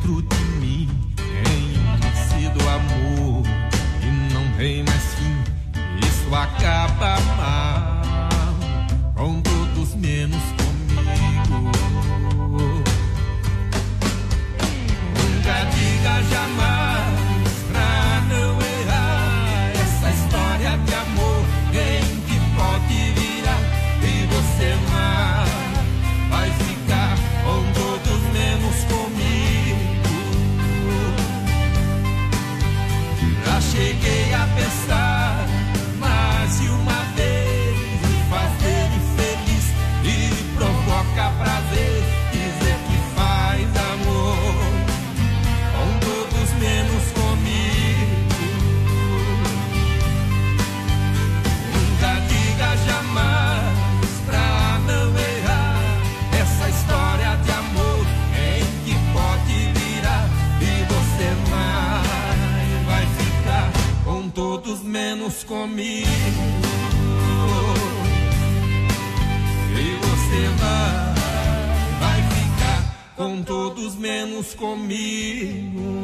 dentro de mim tem sido amor e não tem mais fim. Isso acaba mal com todos menos comigo. Nunca diga jamais pra não errar. Essa história de amor em que pode virar e você mais vai ficar com todos menos comigo. Já cheguei a pensar mais de uma vez em fazer infeliz e provoca prazer dizer que faz amor com todos menos comigo. Nunca diga jamais pra não errar. Essa história de amor em que pode virar e você mais vai ficar com todos menos comigo. E você vai ficar com todos menos comigo.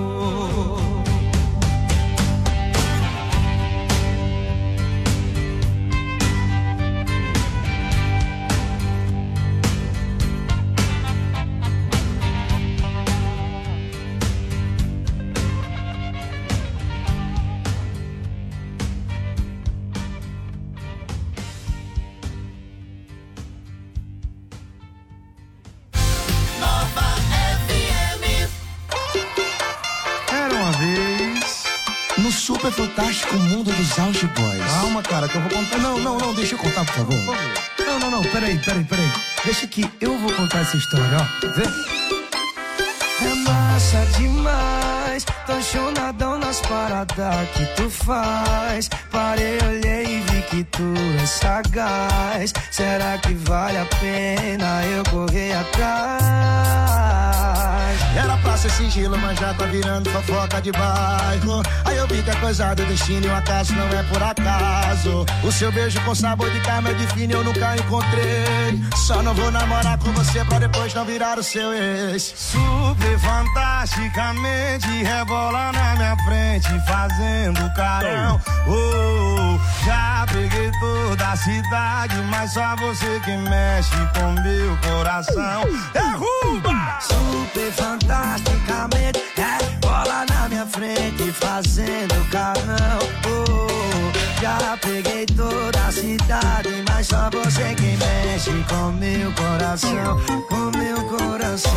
Super Fantástico Mundo dos Auge Boys. Calma, cara, que eu vou contar. Não, deixa eu contar, por favor. Não, peraí. Deixa que eu vou contar essa história, ó. Vê? É massa demais, tô chonadão nas paradas que tu faz. Parei, olhei e vi que tu é sagaz. Será que vale a pena eu correr atrás? Era pra ser sigilo, mas já tá virando fofoca de bairro. Aí eu vi que é coisa do destino e o acaso não é por acaso. O seu beijo com sabor de carne é de fino eu nunca encontrei. Só não vou namorar com você pra depois não virar o seu ex. Super fantasticamente rebola na minha frente fazendo carão. Já peguei toda a cidade, mas só você que mexe com meu coração. Derruba! Super fantasticamente rebola na minha frente fazendo carão. Já peguei toda a cidade, mas só você que mexe com meu coração, com meu coração.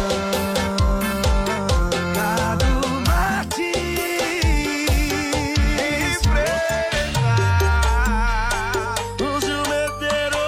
Cadu Martins, o ciumeteiro.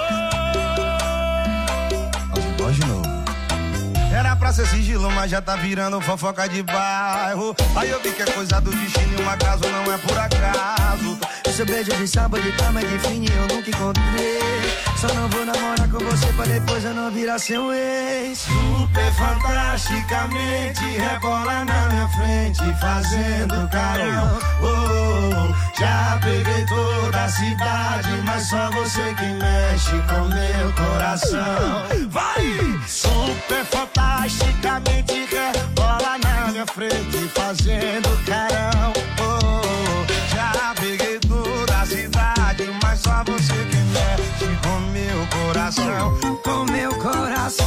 Voz de novo. Era pra ser sigilo, mas já tá virando fofoca de bairro. Aí eu vi que é coisa do destino e um acaso não é por acaso. Seu beijo de sábado de cama de fim eu nunca encontrei. Só não vou namorar com você pra depois eu não virar seu ex. Super fantasticamente rebola na minha frente fazendo carão. Já peguei toda a cidade, mas só você que mexe com meu coração. Vai! Super fantasticamente rebola na minha frente fazendo carão. Já peguei toda a cidade, mas só você que mexe com meu coração. Com meu coração.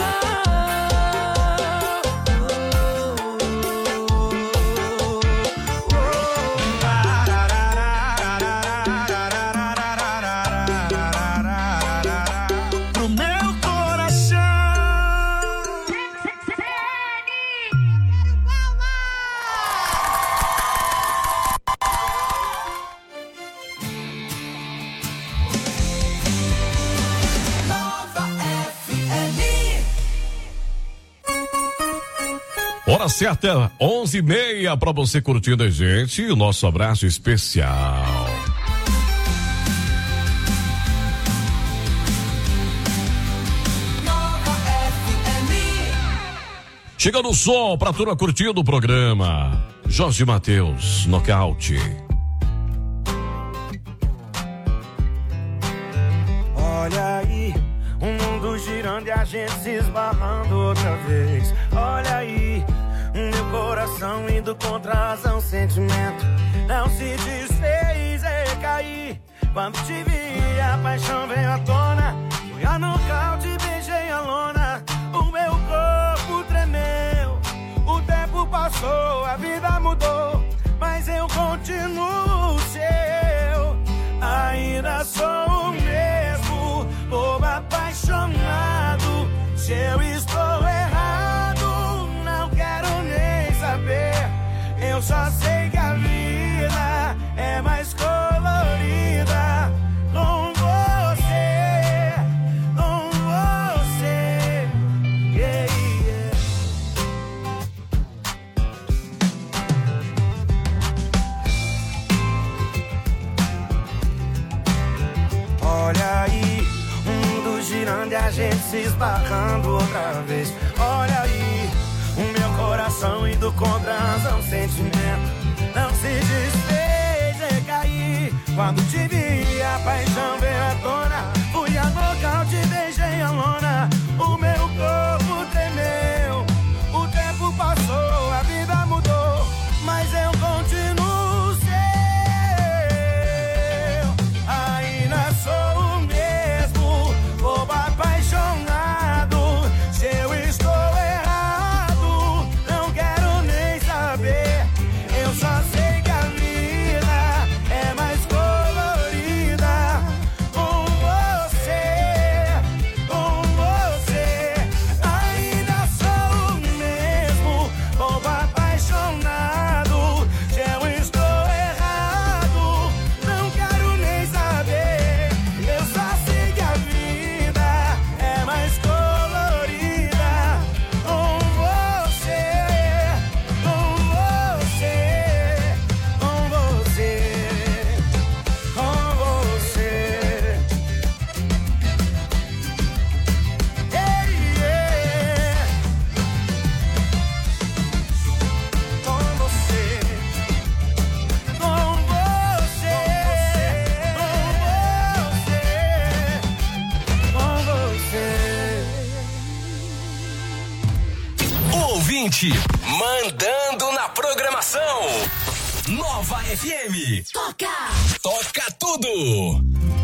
Pro meu coração. Hora certa, 11h30 pra você curtindo a gente. O nosso abraço especial. Chegando o som pra turma curtindo o programa. Jorge Mateus, Nocaute. Olha aí, o mundo girando e a gente se esbarrando outra vez. Olha aí, Meu coração indo contra a razão, sentimento não se desfez, recaí. Quando te vi, a paixão veio à tona. Fui a nocaute, beijei a lona. O meu corpo tremeu. O tempo passou, a vida mudou, mas eu continuo seu. Ainda sou o mesmo, bobo apaixonado. Se eu estou errado, não quero nem saber. Eu só sei que a vida é mais colorida com você, com você. Yeah, yeah. Olha aí, o mundo girando e a gente se esbarrando outra vez. Olha aí, o meu coração indo contra a razão, sentimento não se desfez, recaí. Quando te vi, a paixão veio à tona. Fui a nocaute, beijei a lona. O meu corpo tremeu. O tempo passou, a vida mudou, mas eu continuo seu. Ainda sou o mesmo, bobo apaixonado. Se eu estou errado, não quero nem saber. Eu só sei que a vida é mais colorida com você, com você. Ainda sou o mesmo, bobo apaixonado. Se eu estou errado, não quero nem saber. Eu só sei que a vida é mais colorida com você, com você, com você, com você. Yeah, yeah. Com você, com você, com você. Ouvinte, mandando na programação. Nova FM. Toca tudo.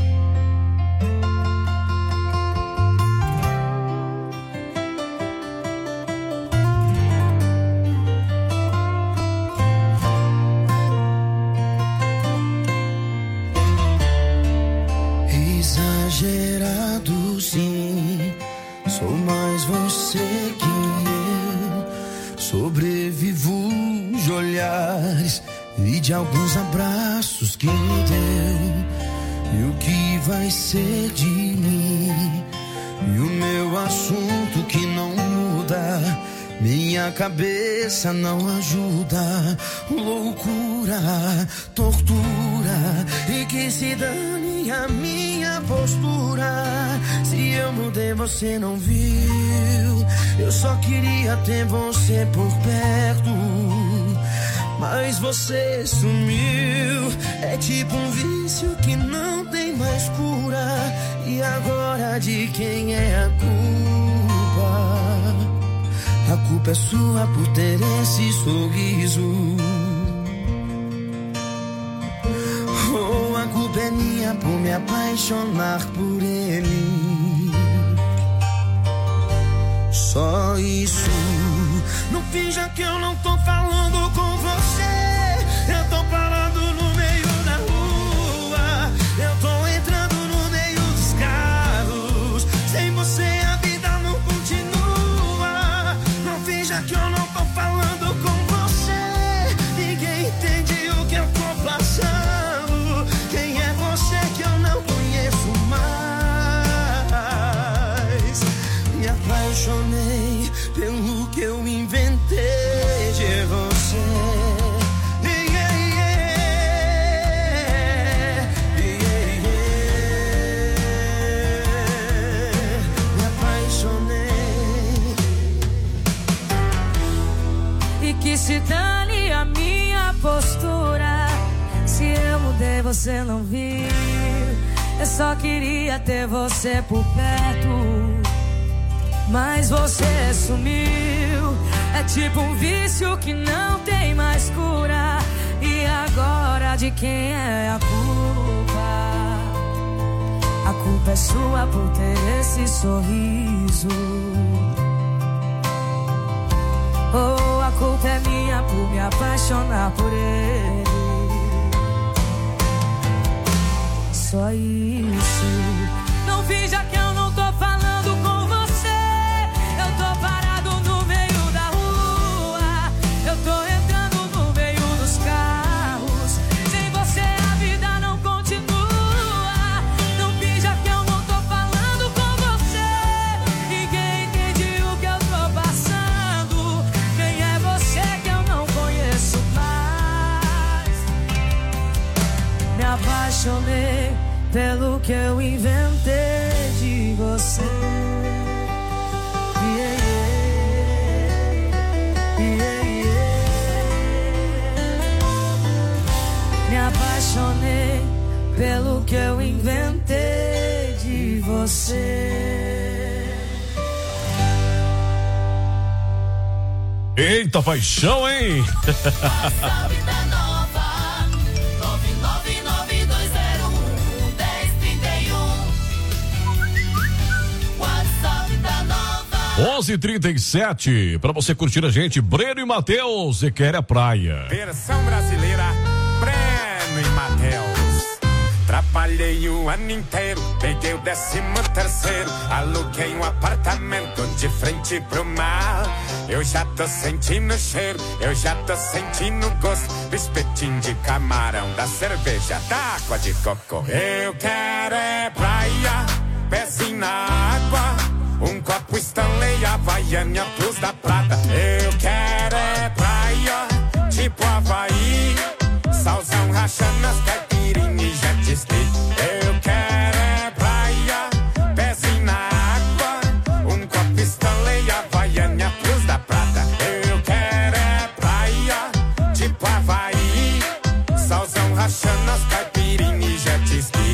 Exagerado, sim. Sou mais você que eu. Sobrevivo de olhares e de alguns abraços que me deu. E o que vai ser de mim? E o meu assunto que não muda. Minha cabeça não ajuda. Loucura, tortura. E que se dane a minha postura. Se eu mudei, você não viu. Eu só queria ter você por perto, mas você sumiu. É tipo um vício que não tem mais cura. E agora de quem é a culpa? A culpa é sua por ter esse sorriso. Ou a culpa é minha por me apaixonar por ele. Só isso. Não finja que eu não tô falando com você. Eu tô parado no meio da rua. Eu tô entrando no meio dos carros. Sem você a vida não continua. Não finja que eu não tô falando com você. Ninguém entende o que eu tô passando. Quem é você que eu não conheço mais? Me apaixonei pelo que eu inventei de você. Yeah, yeah, yeah, yeah. Me apaixonei. E que se dane a minha postura. Se eu mudei, você não viu. Eu só queria ter você por perto, mas você sumiu. É tipo um vício que não tem mais cura. E agora de quem é a culpa? A culpa é sua por ter esse sorriso. Oh, a culpa é minha por me apaixonar por ele. Só isso. Não finja que eu não tô falando com você. Eu tô parado no meio da rua. Eu tô entrando no meio dos carros. Sem você a vida não continua. Não finja que eu não tô falando com você. Ninguém entende o que eu tô passando. Quem é você que eu não conheço mais? Me apaixonei pelo que eu inventei de você. Yeah, yeah, yeah. Me apaixonei pelo que eu inventei de você. Eita, paixão, hein? Onze 37 para você curtir a gente, Breno e Matheus, Zequéria Praia. Versão brasileira, Breno e Matheus. Trabalhei o ano inteiro, peguei o 13º, aluguei um apartamento de frente pro mar. Eu já tô sentindo o cheiro, eu já tô sentindo o gosto do espetinho de camarão, da cerveja, da água de coco. Eu quero é praia, pezinho na água, um copo Stanley, Havaiana, Plus da Prata. Eu quero é praia, tipo Havaí, salzão rachando as caipirinhas e jet ski. Eu quero é praia, pezinho na água, um copo Stanley, Havaiana, Plus da Prata. Eu quero é praia, tipo Havaí, salzão rachando as caipirinhas e jet ski.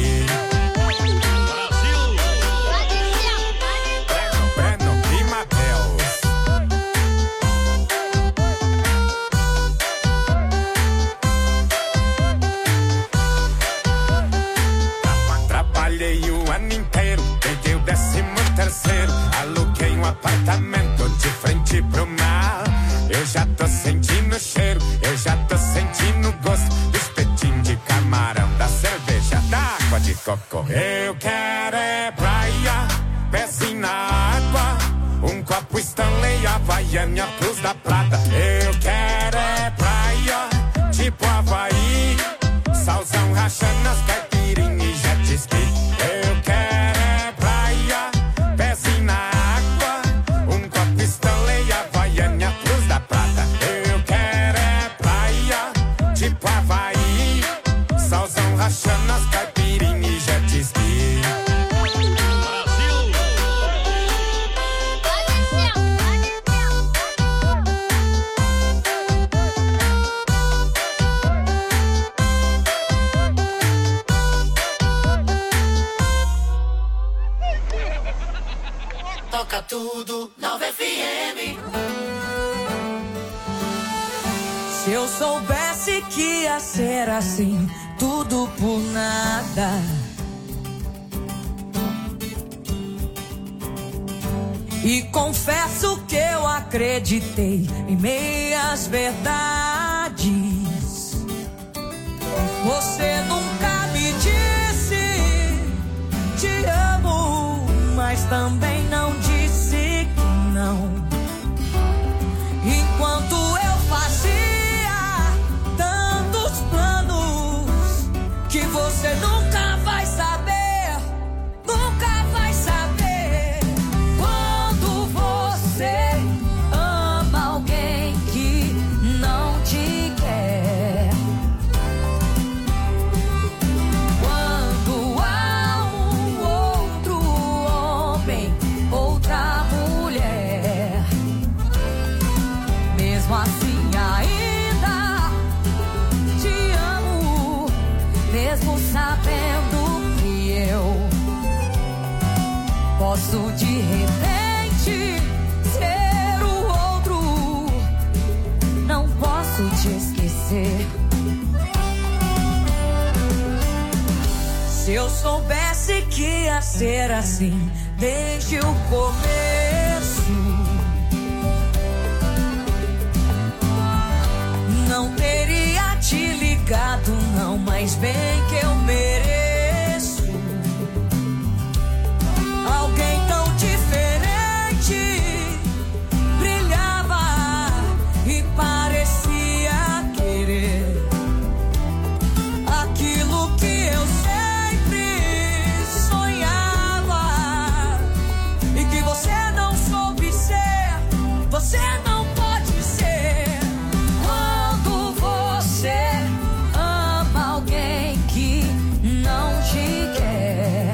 Aluguei um apartamento de frente pro mar. Eu já tô sentindo o cheiro, eu já tô sentindo o gosto do espetinho de camarão, da cerveja, da água de coco. Eu quero é praia, pezinho na água, um copo Stanley, Havaiana, Plus da Prata. Eu quero é praia, tipo Havaí, salzão rachando as caipirinhas e jet ski. Eu quero é praia, pezinho na água, um copo Stanley, Havaiana, Plus da Prata. Eu quero é praia, tipo Havaí, salzão rachando as caipirinhas e jet ski. Toca tudo, 9 FM. Se eu soubesse que ia ser assim, tudo por nada. E confesso que eu acreditei em meias verdades. Você nunca me disse te amo, mas também não disse que não. Enquanto eu fazia tantos planos que você nunca vai saber, nunca vai saber. Quando você ama alguém que não te quer, quando há um outro homem, outra mulher, mesmo assim ainda te amo, mesmo sabendo que eu posso de repente ser o outro Se eu soubesse que ia ser assim desde o começo, não teria te ligado não, mas bem que eu mereço alguém tão diferente. Brilhava e parecia querer aquilo que eu sempre sonhava e que você não soube ser, você não pode ser. Quando você ama alguém que não te quer,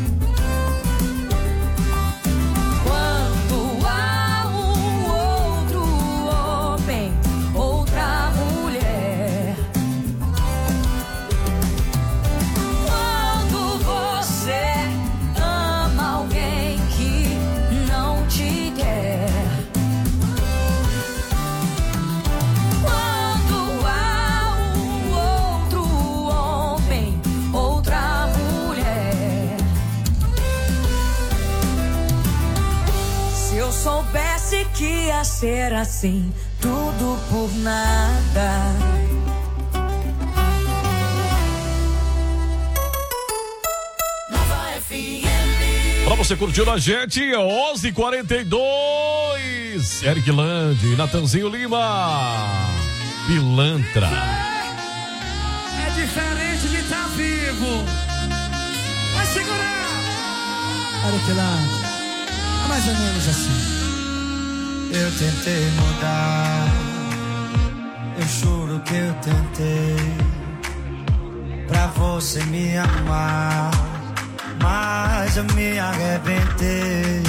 quando há um outro homem, outra mulher, quando você ama alguém que não te quer, quando há um outro homem, outra mulher. Se eu soubesse que ia ser assim, tudo por nada. Nova FM. Pra você curtir a gente, 11:42. Eric Land, Natanzinho Lima. Pilantra. É diferente de estar vivo. Vai segurar. Eric Land, é mais ou menos assim. Eu tentei mudar, eu juro que eu tentei, pra você me amar, mas eu me arrebentei.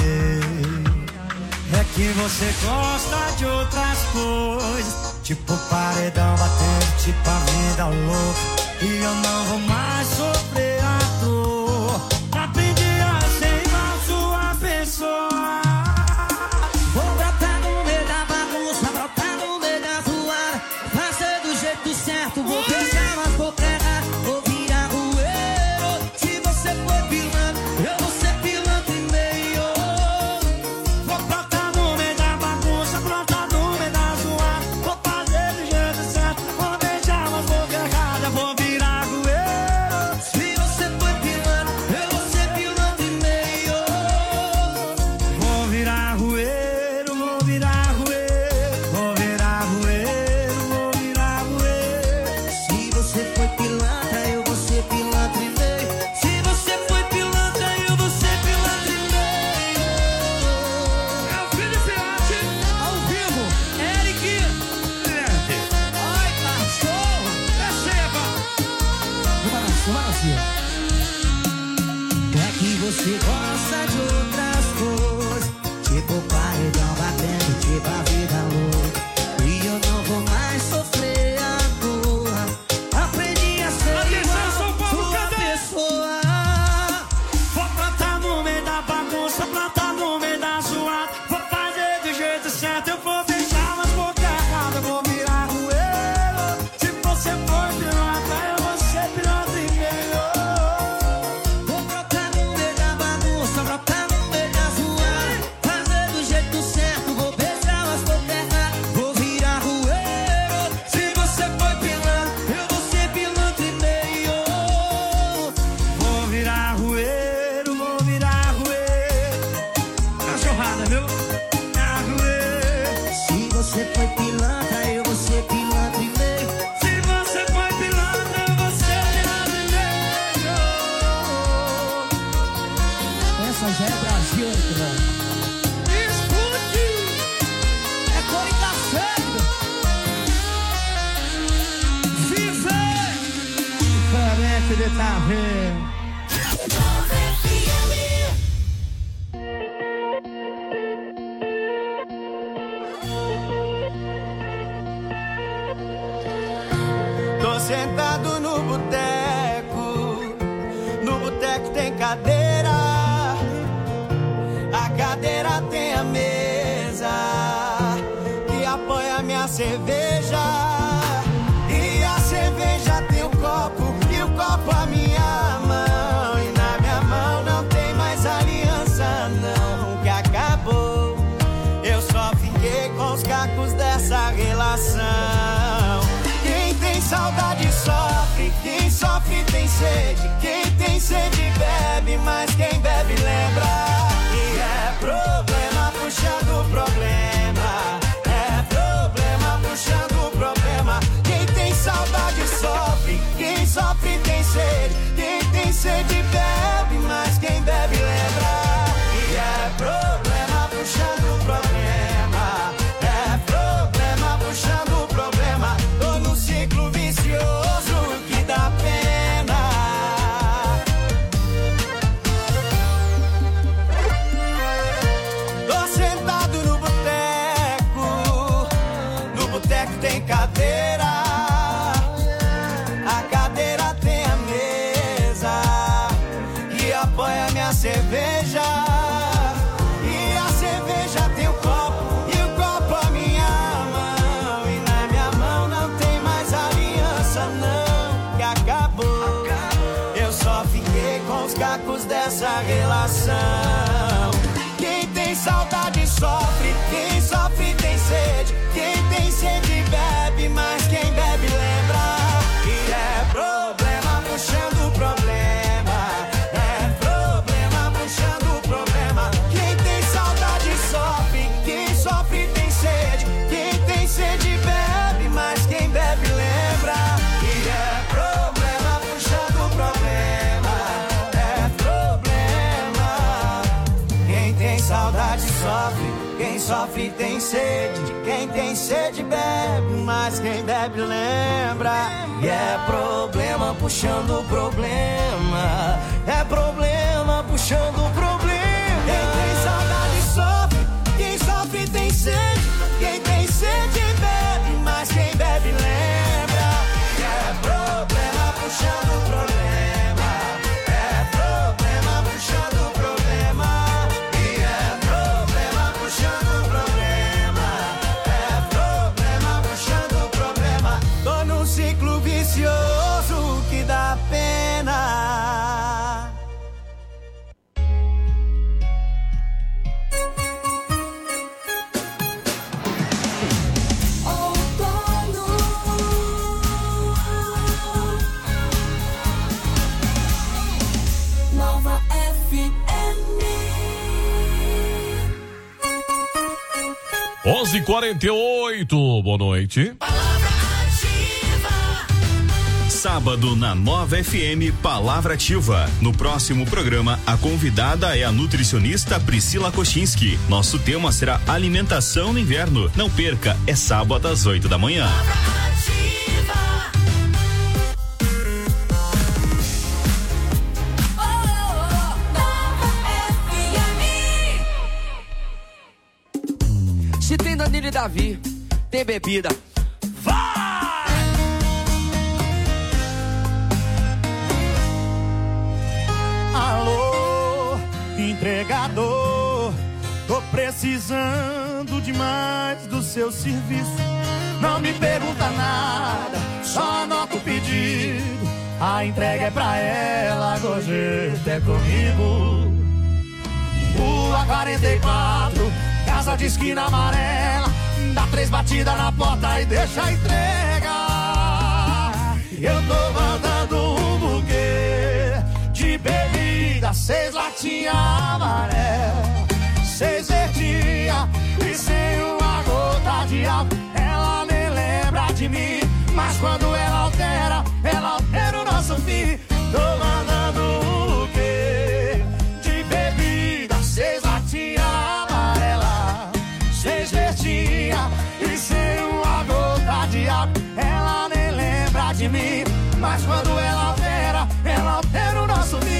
É que você gosta de outras coisas, tipo paredão batendo, tipo a vida louca, e eu não vou mais sofrer a dor. Aprendi a ser igual sua pessoa. Vou brotar no meio da bagunça, brotar no meio da zoada, fazer do jeito certo, vou deixar as bocas erradas, vou virar rueiro. Se você for pilantra, eu vou ser pilantra e meio. Vou brotar no meio da bagunça, brotar no meio da zoada, vou fazer do jeito certo, vou deixar umas bocas erradas, vou virar rueiro. Se você for pilantra, eu vou ser pilantra e meio. Vou virar rueiro, vou virar rueiro, vou virar rueiro, vou virar rueiro. Se você foi pilantra, eu vou ser pilantra e meio. Se você foi pilantra, eu vou ser pilantra e meio. É o Felipe Arte, ao vivo, Eric. Ai, cachorro, receba. É que você gosta de outras coisas, tipo paredão batendo, tipo a vida louca, e eu não vou mais sofrer a dor. Aprendi a ser igual sua pessoa. Vou plantar no meio da bagunça, plantar no meio da zoada, vou fazer do jeito certo, eu vou deixar umas bocas erradas, vou virar rueiro. Se você for pilantra, eu vou ser pilantra e meio. Vou brotar no meio da bagunça, brotar no meio da zoada, fazer do jeito certo, vou beijar as bocas erradas, vou virar rueiro. Se você foi pilantra, eu vou ser pilantra e meio. Vou virar rueiro, vou virar rueiro. Cachorrada, viu? Virar rueiro. Se você foi pilantra, eu vou ser pilantra e meio. Se você foi pilantra, eu vou ser pilantra e meio. Essa já é Brasil, Eric. Escute! É cor e café! Vive! Diferente de tá vendo. Nova FM. Tô sentado no boteco tem cadeira, a cadeira tem a mesa que apoia minha cerveja, e a cerveja tem o copo, e o copo a minha mão. relação. Quem tem saudade sofre, quem sofre tem sede. Quem tem sede bebe, mas quem bebe lembra. E é problema puxando problema, é problema puxando problema. Quem tem saudade sofre, quem sofre tem sede. Quem tem sede bebe, mas quem bebe lembra. E é problema puxando problema, é problema puxando problema. Tô no ciclo vicioso que dá pena. Tô sentado no boteco tem cadeira, a cadeira tem a mesa que apoia minha cerveja. E a cerveja tem o copo, e o copo a minha mão. E na minha mão não tem mais aliança não, que acabou. Eu só fiquei com os cacos dessa relação. Quem tem saudade sofre, quem sofre tem sede. Quem tem sede bebe, mas quem bebe lembra. E é problema puxando problema, é problema puxando problema. Quem tem saudade sofre, quem sofre tem sede. Quem tem sede bebe, mas quem bebe lembra. E é problema puxando problema, é problema. Quem tem saudade sofre, quem sofre tem sede. Quem tem sede bebe, mas quem bebe lembra. E é problema puxando problema, é problema puxando problema. Quem tem saudade sofre, quem sofre tem sede. Quem tem sede bebe, mas quem bebe lembra. E é problema puxando problema, é problema puxando problema. E é problema puxando problema, é problema puxando problema. Tô num ciclo vicioso que dá pena. Nova FM. 11h48, boa noite. Sábado na Nova FM, Palavra Ativa. No próximo programa, a convidada é a nutricionista Priscila Kochinski. Nosso tema será alimentação no inverno. Não perca, é sábado às 8 da manhã. Se tem Danilo e Davi, tem bebida. Alô, entregador, tô precisando demais do seu serviço. Não me pergunta nada, só anota o pedido. A entrega é pra ela, gorjeta é comigo. Rua 44, casa de esquina amarela. Dá 3 batidas na porta e deixa a entrega. Eu tô mandando um buquê de bebida, 6 latinhas amarelas, 6 verdinhas e sem uma gota de álcool. Ela nem lembra de mim, mas quando ela altera o nosso fim. Tô mandando um buquê de bebida, 6 latinhas amarelas, 6 verdinhas e sem uma gota de álcool. Ela nem lembra de mim, mas quando ela altera o nosso fim.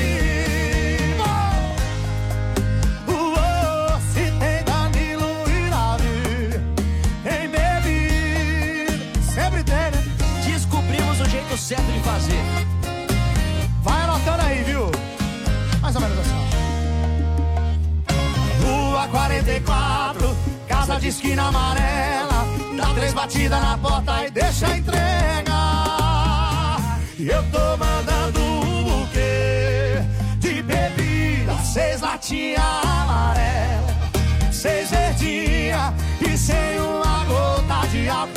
Se tem Danilo e Davi, tem bebida, sempre tem, né? Descobrimos o jeito certo de fazer. Vai anotando aí, viu? Mais ou menos assim. Rua 44, casa de esquina amarela. Dá 3 batidas na porta e deixa a entrega. Eu tô mandando um buquê de bebida, 6 latinhas amarelas, 6 verdinhas e sem uma gota de álcool.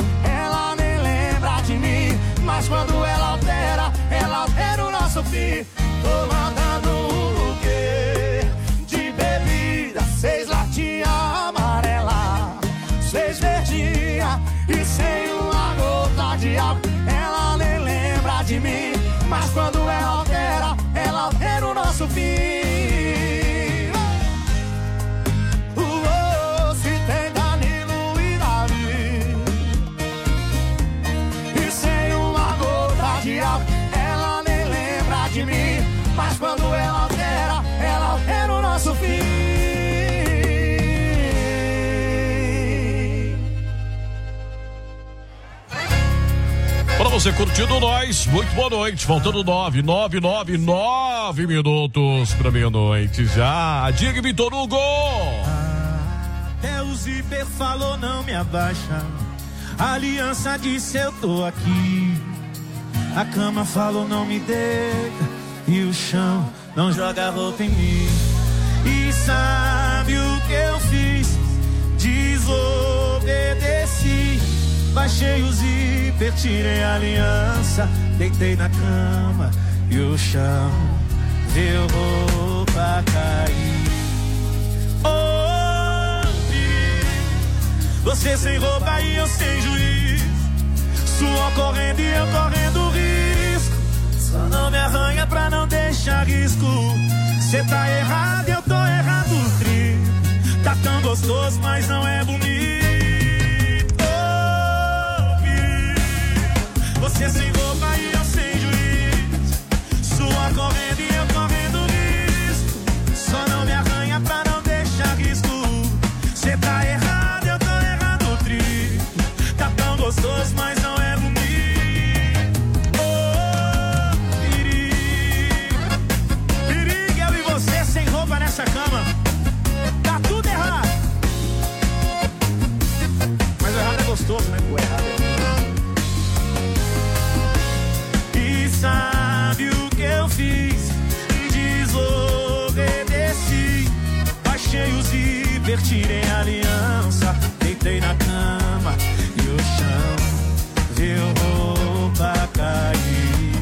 Mas quando ela altera o nosso fim. Tô mandando um buquê de bebida, 6 latinhas amarela, 6 verdinha e sem uma gota de álcool. Ela nem lembra de mim, mas quando ela altera o nosso fim. Se tem Danilo e Davi e sem uma gota de álcool, ela nem lembra de mim, mas quando ela altera o nosso fim. Para você curtindo nós, muito boa noite. Faltando 9 minutos para meia-noite já. Diga, Vitor Hugo. Até o zíper falou não me abaixa. A aliança disse eu tô aqui. A cama falou não me deita. E o chão não joga roupa em mim. E sabe o que eu fiz? Desobedeci. Baixei o zíper, tirei a aliança, deitei na cama e o chão viu roupa cair. Oh, você sem roupa e eu sem juiz, suor correndo e eu correndo risco. Só não me arranha pra não deixar risco. Cê tá errado, eu tô errado, tri. Tá tão gostoso, mas não é bonito. Você sem roupa e eu sem juiz, suor correndo e eu correndo risco. Só não me arranha pra não deixar risco. Cê tá errado, eu tô errado, tri. Tá tão gostoso, mas não é bonito. Oh, perigo, eu e você sem roupa nessa cama. Tá tudo errado. Mas o errado é gostoso, né? O errado é... Sabe o que eu fiz? Desobedeci. Baixei o zíper, tirei a aliança, deitei na cama e o chão viu roupa cair.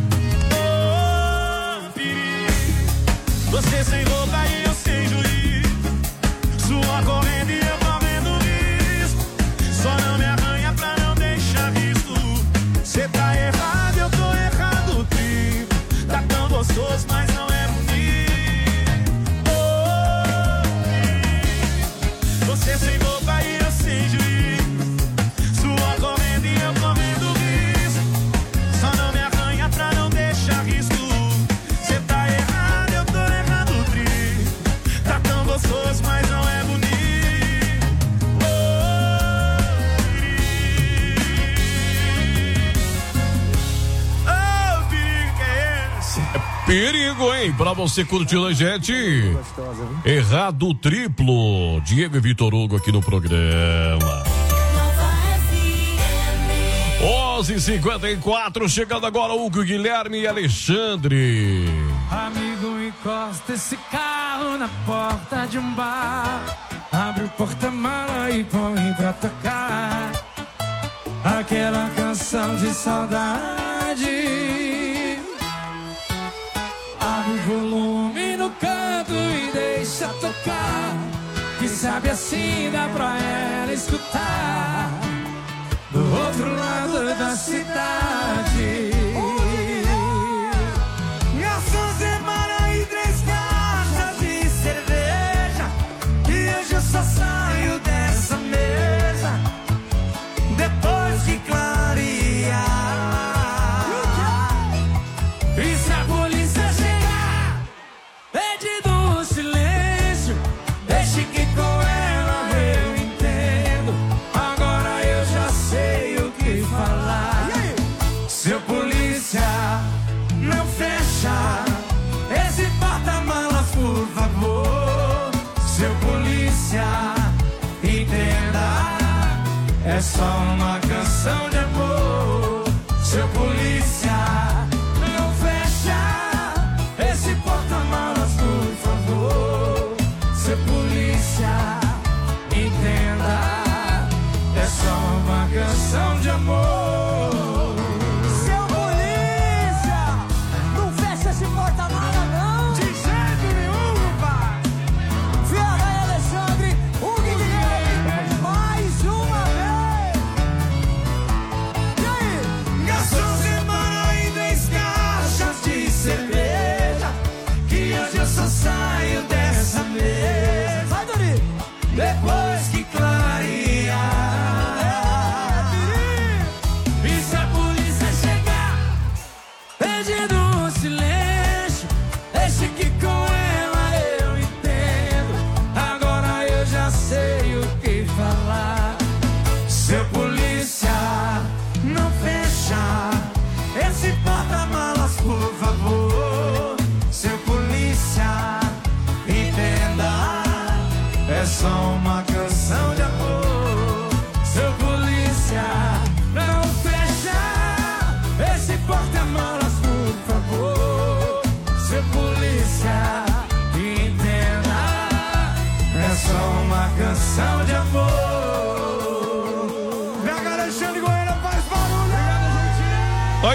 Oh, perigo. Você sem roupa e eu sem juiz, suor correndo e eu correndo risco. Só não me arranha pra não deixar risco. Cê tá errado, eu tô errado, tri. Tá tão gostoso, mas não é bonito. Oh, você sem roupa e eu sem juiz, suor correndo e eu correndo risco. Só não me arranha pra não deixar risco. Cê tá errado, eu tô errado, tri. Tá tão gostoso, mas não é bonito. Perigo, hein? Pra você curtindo a gente. Errado triplo. Diego e Vitor Hugo aqui no programa. 11h54, chegando agora Hugo, Guilherme e Alexandre. Amigo, encosta esse carro na porta de um bar. Abre o porta-mala e põe pra tocar aquela canção de saudade. Abre o volume no canto e deixa tocar, que sabe assim dá pra ela escutar do outro lado da cidade. Garçom, separa aí 3 caixas de cerveja, que hoje eu só saio dessa mesa depois que clarear. E se a polícia chegar pedindo um silêncio, deixe que com ela eu entendo. Agora eu já sei o que falar. Seu polícia, não fecha esse porta-malas, por favor. Seu polícia, entenda, é só uma canção de amor. Seu polícia, não fecha esse porta-malas, por favor. Seu polícia, entenda, é só uma canção de amor. Seu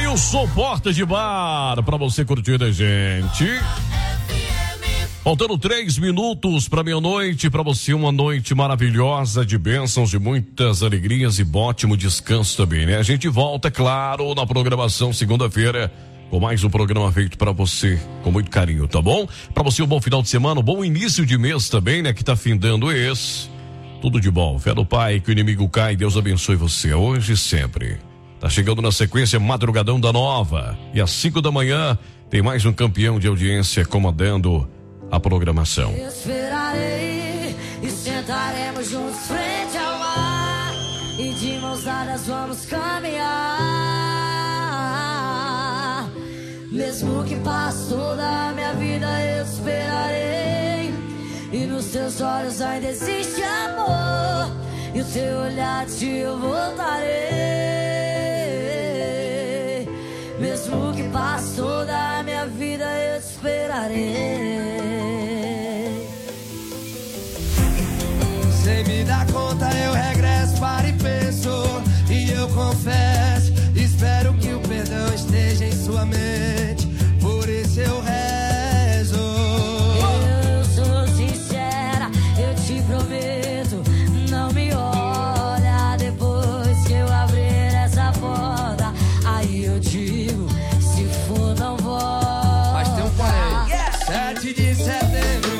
Wilson Porta de Bar, pra você curtir a gente. Faltando 3 minutos para meia-noite, para você uma noite maravilhosa de bênçãos, de muitas alegrias e ótimo descanso também, né? A gente volta, é claro, na programação segunda-feira com mais um programa feito para você com muito carinho, tá bom? Para você um bom final de semana, um bom início de mês também, né? Que tá findando esse. Tudo de bom. Fé do Pai, que o inimigo cai, Deus abençoe você hoje e sempre. Tá chegando na sequência Madrugadão da Nova e às 5 da manhã tem mais um campeão de audiência comandando a programação. Esperarei e sentaremos juntos frente ao mar e de mãos dadas vamos caminhar. Mesmo que passe toda a minha vida eu esperarei e nos teus olhos ainda existe amor e o teu olhar de eu voltarei. Mesmo que passe toda a minha vida eu esperarei. Sem me dar conta eu regresso para e penso e eu confesso, espero que o perdão esteja em sua mente, por isso eu rezo. Eu sou sincera, eu te prometo, não me olha depois que eu abrir essa porta, aí eu digo, se for não volta. Mas tem um parente, 7 de setembro.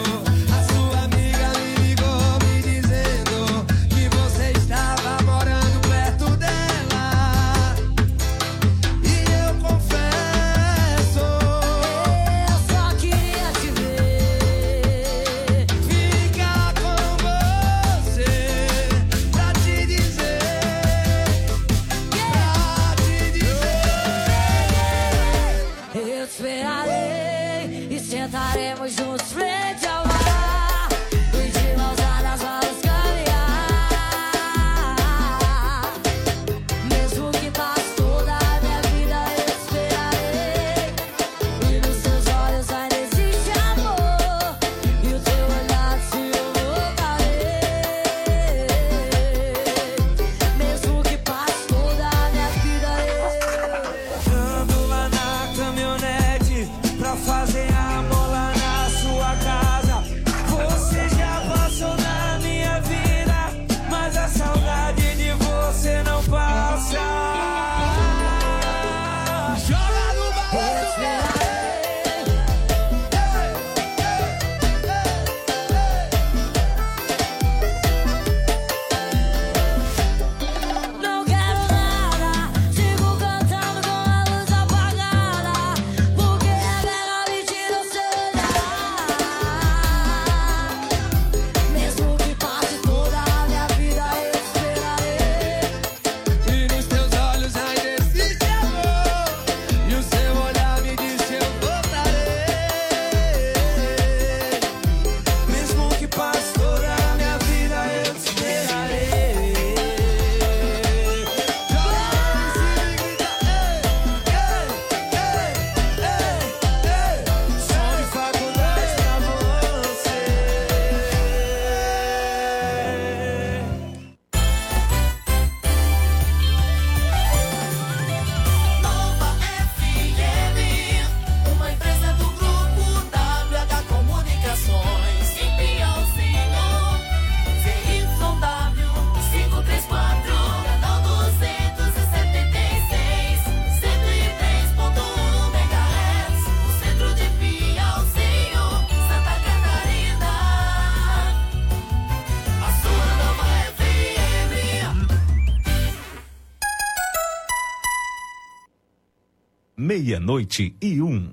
Meia-noite e 1.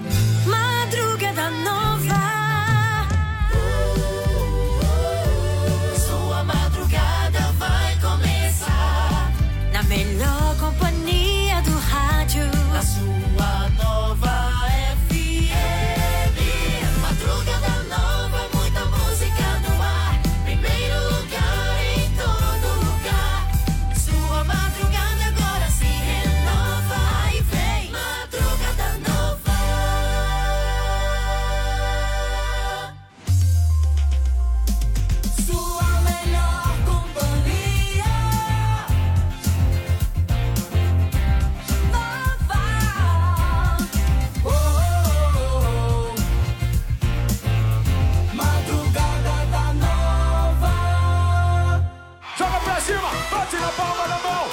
Madrugada Nova. Sua madrugada vai começar na melhor companhia do rádio. Na sua Nova FM. Madrugada Nova, muita música no ar. Primeiro lugar em todo lugar. Sua madrugada agora se renova. Aí vem Madrugada Nova. Bate na palma da mão.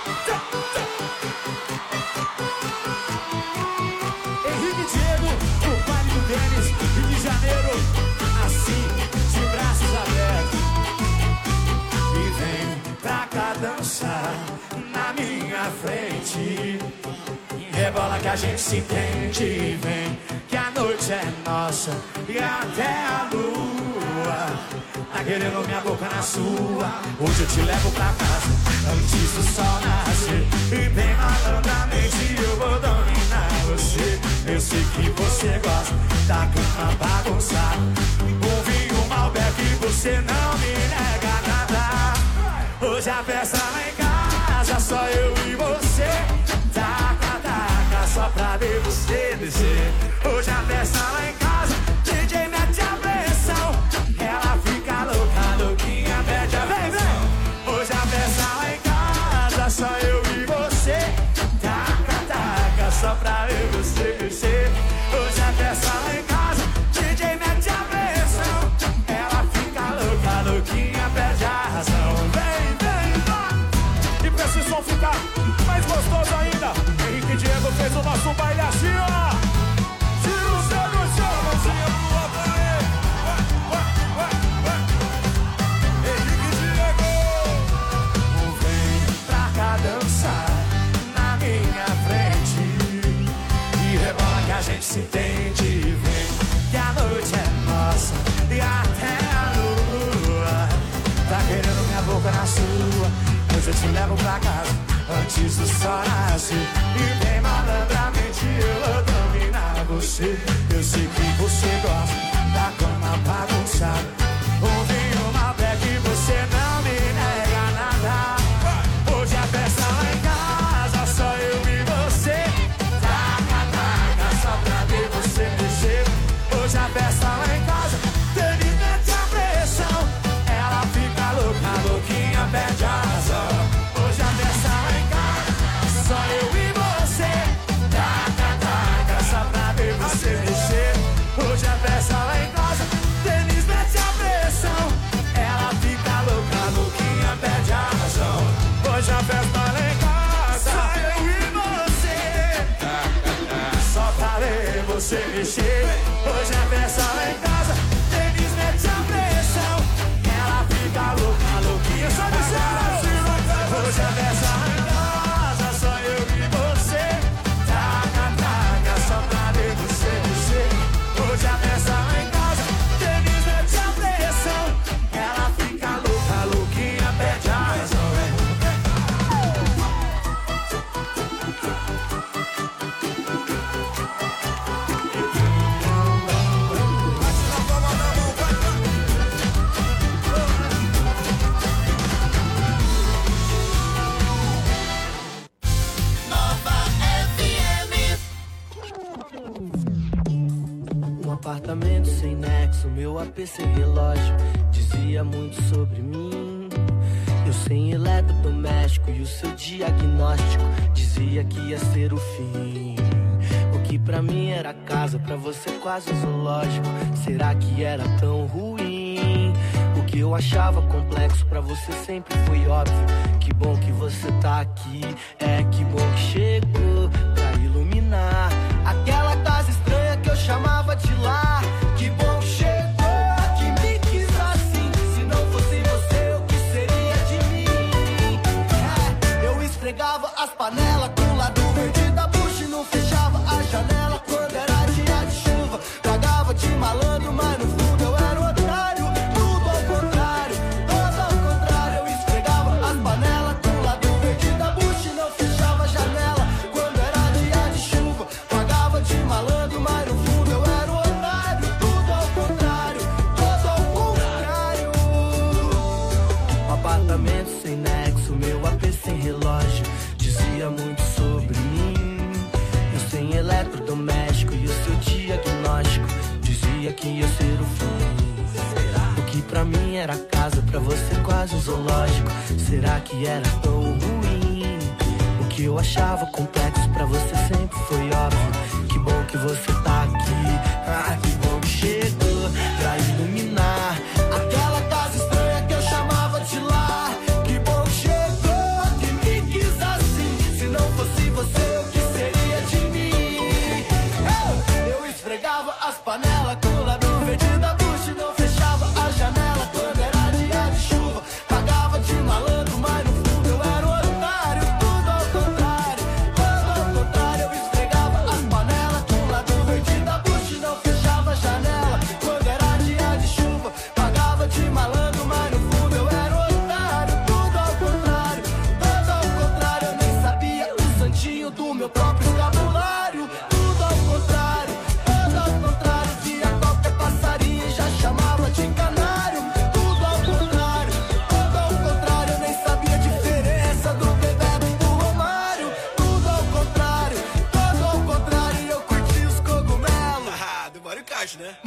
Henrique e Diego, no baile do tênis, Rio de Janeiro, assim, de braços abertos. E vem pra cá dançar na minha frente. Rebola que a gente se entende. Vem que a noite é nossa e até a lua tá querendo minha boca na sua. Hoje eu te levo pra casa antes do sol nascer. E bem malandramente eu vou dominar você. Eu sei que você gosta da cama bagunçada. Um vinho Malbec e você não me nega nada. Hoje a festa lá em casa, só eu e você. Taca, taca, só pra ver você descer. Hoje a festa lá em casa, DJ mete a pressão. Ela fica louca, louquinha, pede a vem, vem. Hoje a festa lá em casa, só eu e você. Taca, taca, só pra ver você descer. Hoje a festa lá em casa, DJ mete a pressão. Ela fica louca, louquinha, pede a razão. Vem, vem, vai. E pra esse som ficar mais gostoso ainda, Henrique e Diego fez o nosso baile assim, ó. Tira o céu do chão, mãozinha pro alto aí. Henrique e Diego. Vem pra cá dançar na minha frente. E rebola que a gente se entende. Vem que a noite é nossa e até a lua tá querendo minha boca na sua. Hoje eu te levo pra casa antes do sol nascer. E bem malandramente eu vou dominar você. Eu sei que você gosta da cama bagunçada. Um vinho Malbec e você não me nega nada. Hoje a festa lá em casa, só eu e você. Taca, taca, só pra ver você mexer. Hoje a festa lá em casa, Denis mete a pressão. Ela fica louca, louquinha, pede a razão. Hoje a festa lá em casa, só eu e você. Taca, taca, só pra ver você mexer. Hoje a festa lá em casa, Denis mete a pressão. Ela fica louca, louquinha, pede a razão. Hoje a festa lá em casa, só eu e você. Só pra ver você mexer. Hoje a festa lá em casa, Denis mete a pressão. Ela fica louca, louquinha, só me serve. Hoje a festa lá em casa, só eu e você. Taca, taca, só pra ver você mexer. Hoje a festa lá em casa, Denis mete a pressão. Ela fica louca, louquinha, pede a razão. Apartamento sem nexo, meu AP sem relógio, dizia muito sobre mim. Eu sem eletrodoméstico e o seu diagnóstico dizia que ia ser o fim. O que pra mim era casa, pra você quase um zoológico. Será que era tão ruim? O que eu achava complexo pra você sempre foi óbvio. Que bom que você tá aqui, que bom que chegou pra iluminar aquela casa estranha que eu chamava de lar. Que bom que chegou, que me quis assim. Se não fosse você, o que seria de mim? Eu esfregava as panelas com o lado verde da bucha e não fechava a janela quando era dia de chuva. Pagava de malandro, mas no fundo eu era um otário. Tudo ao contrário, todo ao contrário. Eu esfregava as panelas com o lado verde da bucha e não fechava a janela quando era dia de chuva. Pagava de malandro, mas no fundo eu era um otário. Tudo ao contrário, todo ao contrário. Um apartamento sem nexo, meu AP sem relógio, dizia muito sobre mim. Eu sem eletrodoméstico e o seu diagnóstico dizia que ia ser o fim. O que pra mim era casa, pra você quase um zoológico. Será que era tão ruim? O que eu achava complexo pra você sempre foi óbvio. Que bom que você tá aqui, que bom que chegou pra iluminar aquela casa estranha que eu chamava de lar. Que bom que chegou.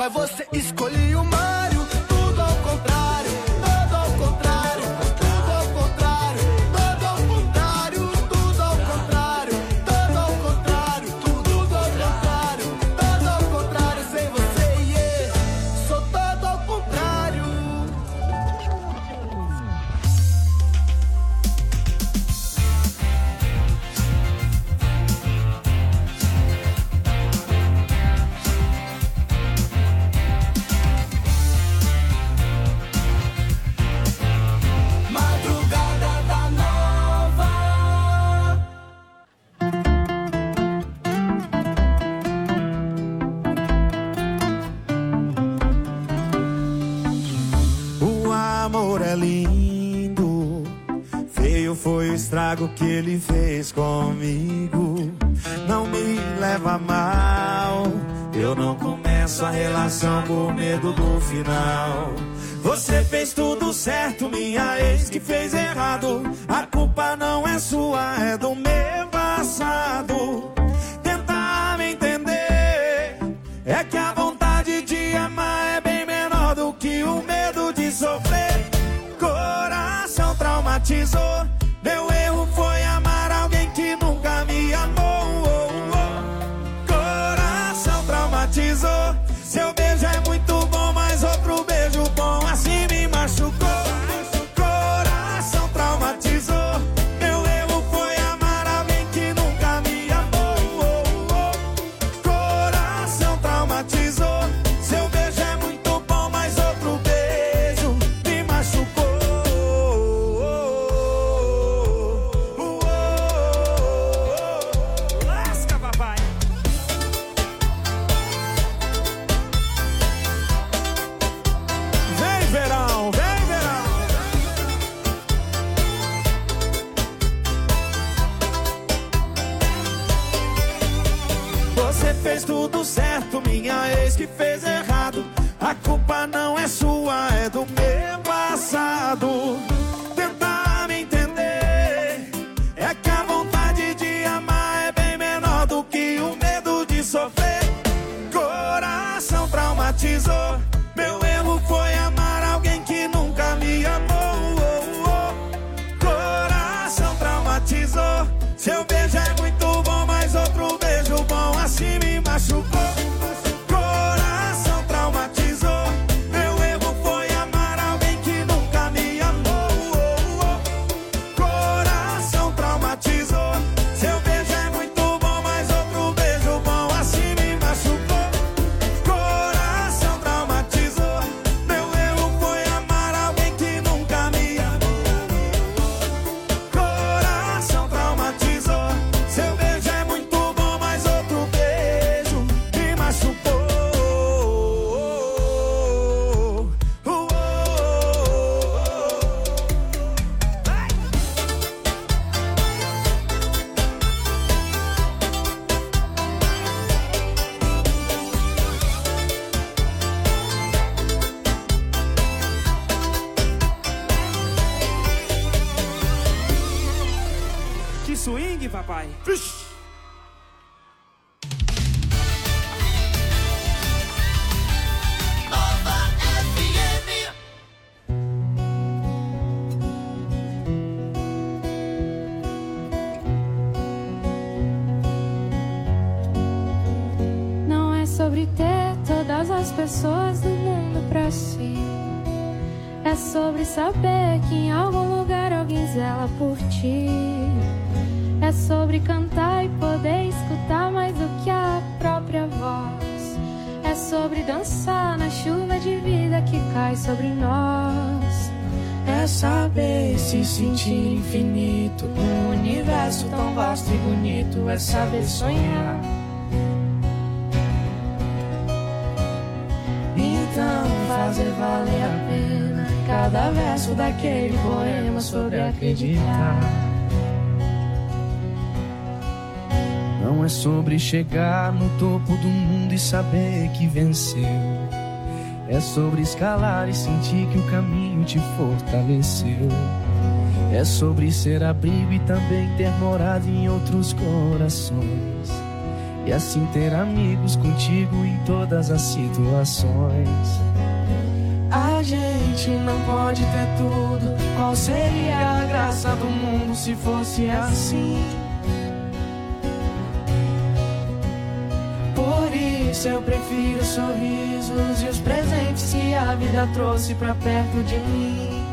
mas você escolheu o Mário. Tudo ao contrário, tudo ao contrário, tudo ao contrário, tudo ao contrário, tudo ao contrário, tudo ao contrário, tudo ao contrário, tudo ao contrário, sem você, yeah. Sou todo ao contrário. Madrugada da Nova. O amor é lindo, feio foi o estrago que ele fez comigo. Não me leva mal, eu não começo a relação por medo do final. Você fez tudo certo, minha ex que fez errado. A culpa não é sua, é do meu passado. Tenta me entender, é que a vontade de amar é bem menor do que o medo de sofrer. Coração traumatizou, meu erro foi amar alguém que nunca me amou. Coração traumatizou, seu beijo é muito bom, mas outro beijo bom assim me machucou. Coração traumatizou, meu erro foi amar alguém que nunca me amou. Coração traumatizou, seu beijo é muito bom, mas outro beijo me machucou. Lasca, papai. Vem verão, vem verão. Você fez tudo certo, minha ex que fez errado. A culpa não é sua, é do meu passado. Tenta me entender, é que a vontade de amar é bem menor do que o medo de sofrer. Coração traumatizou, meu erro foi amar alguém que nunca me amou. Coração traumatizou, seu beijo é muito bom, mas outro beijo bom assim me machucou. Coração traumatizou, meu erro foi amar alguém que nunca me amou. Coração traumatizou, seu beijo é muito bom, mas outro beijo bom assim me machucou. Coração traumatizou, meu erro foi amar alguém que nunca me amou. Coração traumatizou, seu beijo é muito bom, mas outro beijo me machucou. Que swing, papai. Nova FM. Não é sobre ter todas as pessoas do mundo pra si. É sobre saber que em algum lugar alguém zela por ti. É sobre cantar e poder escutar mais do que a própria voz. É sobre dançar na chuva de vida que cai sobre nós. É saber se sentir infinito num universo tão vasto e bonito. É saber sonhar. Então fazer valer a pena cada verso daquele poema sobre acreditar. Não é sobre chegar no topo do mundo e saber que venceu. É sobre escalar e sentir que o caminho te fortaleceu. É sobre ser abrigo e também ter morado em outros corações. e assim ter amigos contigo em todas as situações. A gente não pode ter tudo. Qual seria a graça do mundo se fosse assim? Por isso eu prefiro os sorrisos e os presentes que a vida trouxe pra perto de mim.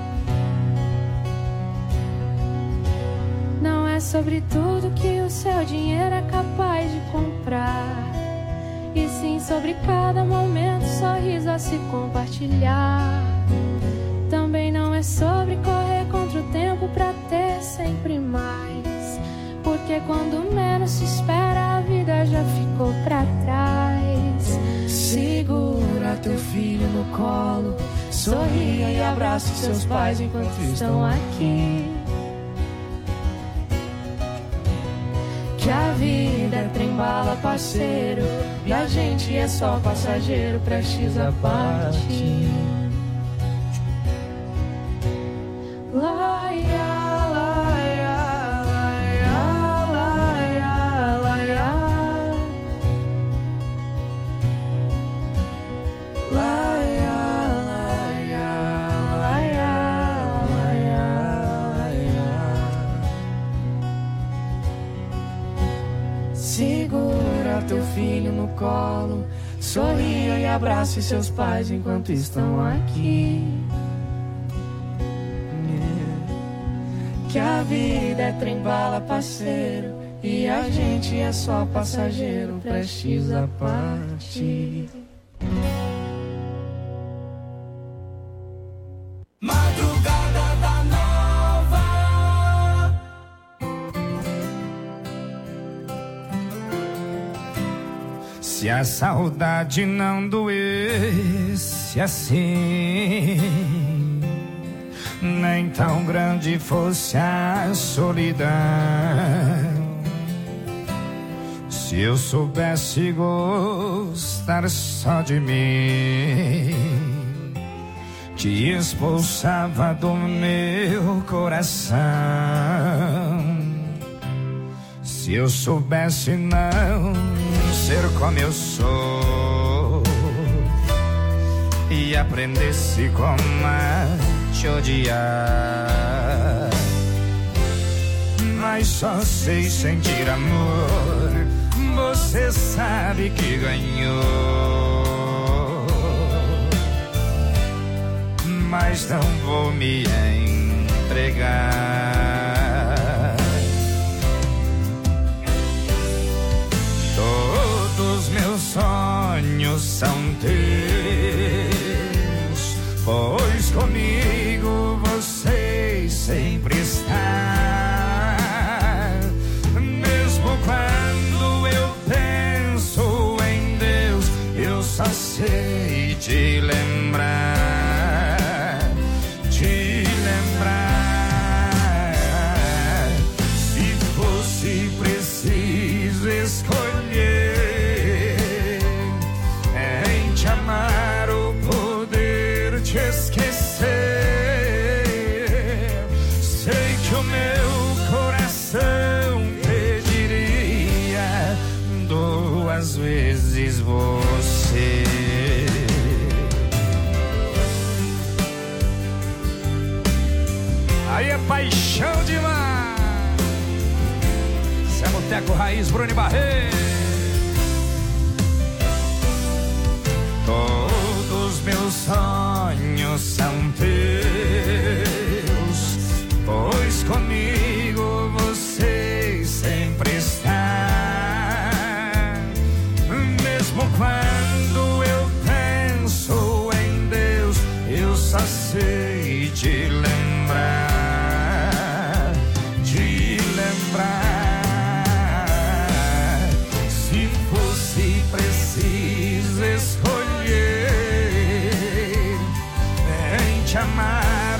Não é sobre tudo que o seu dinheiro é capaz de comprar, e sim sobre cada momento, sorriso a se compartilhar. Também não é sobre correr contra o tempo pra ter sempre mais, porque quando menos se espera a vida já ficou pra trás. Segura teu filho no colo, sorria e abraça seus pais enquanto estão aqui. Que a vida é trem-bala, parceiro, e a gente é só passageiro, prestes a partir. Segura teu filho no colo, sorria e abrace seus pais enquanto estão aqui. Que a vida é trem-bala, parceiro, e a gente é só passageiro, prestes a partir. Madrugada da Nova. Se a saudade não doesse assim, nem tão grande fosse a solidão, se eu soubesse gostar só de mim, te expulsava do meu coração. Se eu soubesse não ser como eu sou e aprendesse como te odiar, mas só sei sentir amor, você sabe que ganhou, mas não vou me entregar. Todos meus sonhos são teus, pois comigo você sempre está. Mesmo quando eu penso em Deus, eu só sei te lembrar, te lembrar. Se fosse preciso escolher em te amar ou poder te esquecer, sei que o meu coração pediria 2 vezes você. Aí é paixão demais. Zé Boteco Raiz, Bruno Barreto. Todos meus sonhos são teus, pois comigo você sempre está. Mesmo quando eu penso em Deus, eu só sei te lembrar, te lembrar. Se fosse preciso escolher em te amar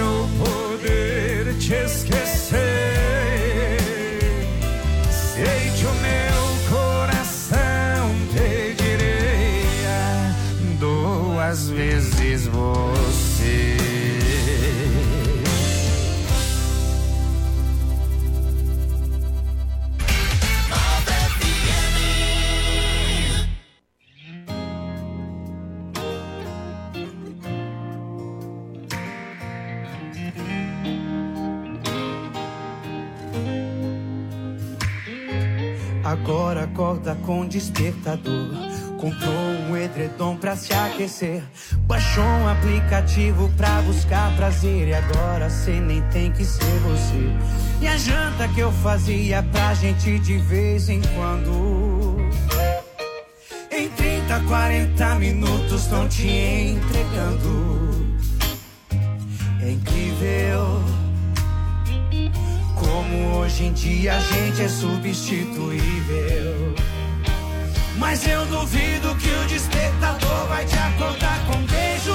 Agora acorda com despertador. Comprou um edredom pra se aquecer. Baixou um aplicativo pra buscar prazer. E agora cê nem tem que ser você. E a janta que eu fazia pra gente de vez em quando, em 30, 40 minutos tão te entregando. É incrível como hoje em dia a gente é substituível. Mas eu duvido que o despertador vai te acordar com um beijo.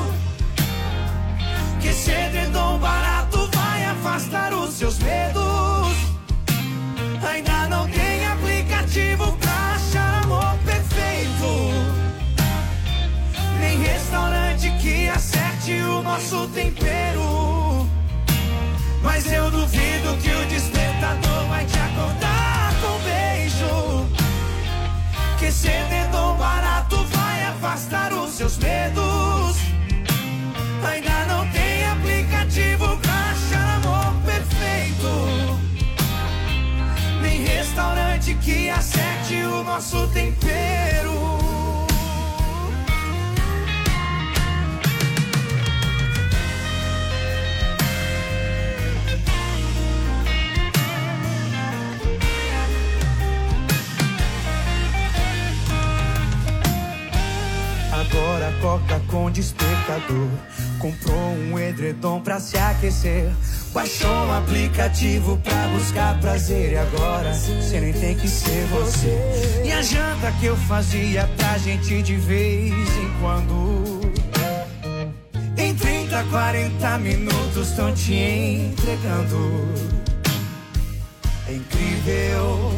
Que esse edredom barato vai afastar os seus medos. Ainda não tem aplicativo pra achar amor perfeito, nem restaurante que acerte o nosso tempero. Mas eu duvido que o despertador vai te acordar com um beijo. Que esse edredom barato vai afastar os seus medos. Ainda não tem aplicativo pra achar amor perfeito, nem restaurante que acerte o nosso tempero. Agora acorda com despertador. Comprou um edredom pra se aquecer. Baixou um aplicativo pra buscar prazer. E agora cê nem tem que ser você. E a janta que eu fazia pra gente de vez em quando, em 30, 40 minutos tão te entregando. É incrível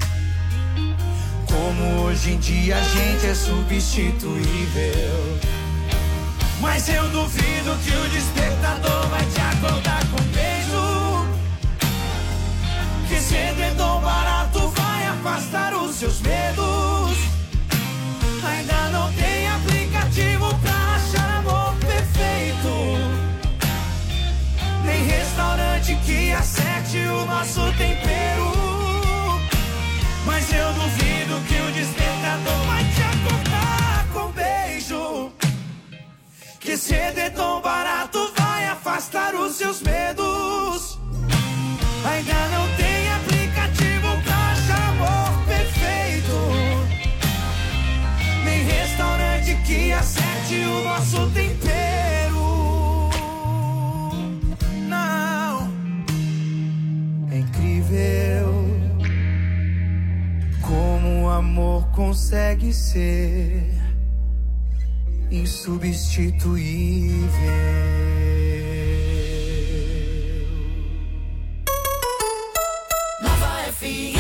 como hoje em dia a gente é substituível. Mas eu duvido que o despertador vai te acordar com um beijo. Que esse edredom barato vai afastar os seus medos. Ainda não tem aplicativo pra achar amor perfeito, nem restaurante que acerte o nosso tempero. Mas eu duvido que o despertador vai te acordar com um beijo. Que esse edredom barato vai afastar os seus medos. Ainda não tem aplicativo pra achar amor perfeito, nem restaurante que acerte o nosso tempero. Não. É incrível como o amor consegue ser insubstituível. Nova FM.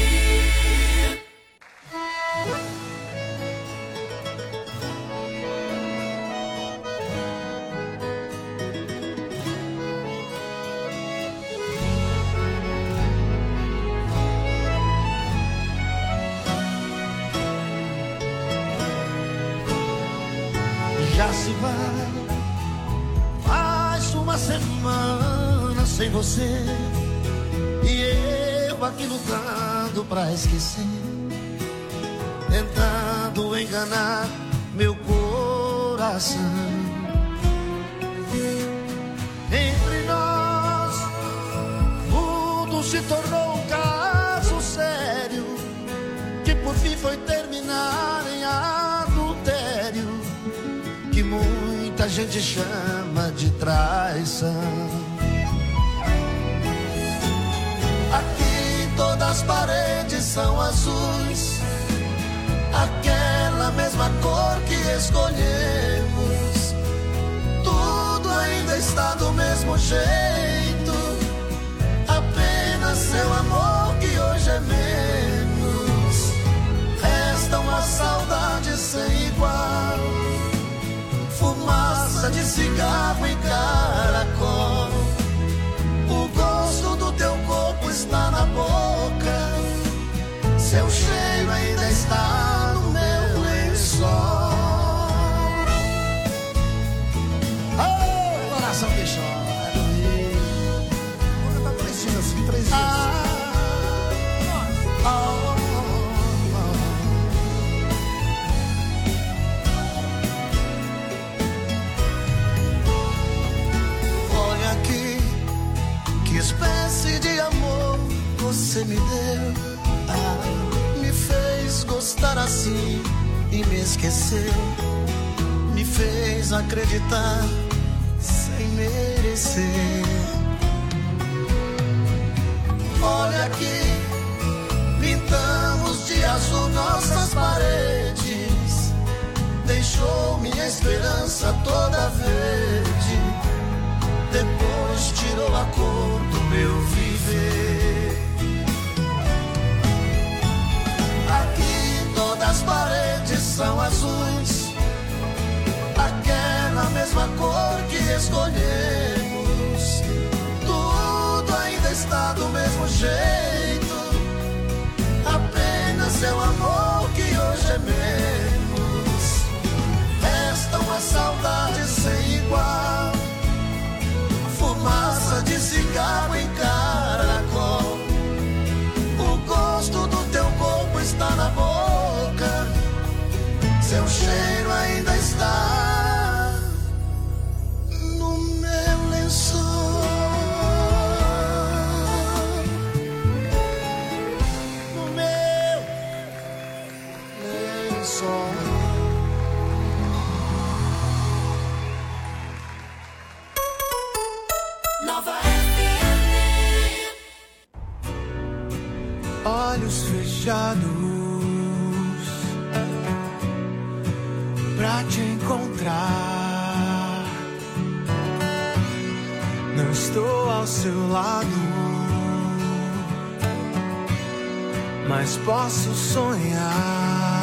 Já se vai, faz uma semana sem você, e eu aqui lutando pra esquecer, tentando enganar meu coração. Entre nós, tudo se tornou um caso sério, que por fim foi terminar em adultério, que muita gente chama de traição. Aqui todas as paredes são azuis, aquela mesma cor que escolhemos. Tudo ainda está do mesmo jeito, apenas seu amor que hoje é menos. Resta uma saudade sem igual, fumaça de cigarro e caracol. O gosto do teu corpo está na boca, seu cheiro ainda está no meu lençol. Oh, coração que chora, você me deu, me fez gostar assim e me esqueceu, me fez acreditar sem merecer. Olha aqui, pintamos de azul nossas paredes, deixou minha esperança toda verde, depois tirou a cor do meu viver. Aqui todas as paredes são azuis, aquela mesma cor que escolhemos, tudo ainda está do mesmo jeito, apenas seu amor que hoje é menos. Resta uma saudade sem igual, fumaça de cigarro em caracol, o gosto do teu corpo está na boca, seu cheiro ainda está no meu lençol. No meu lençol. Nova FM. Olhos fechados pra te encontrar, não estou ao seu lado, mas posso sonhar.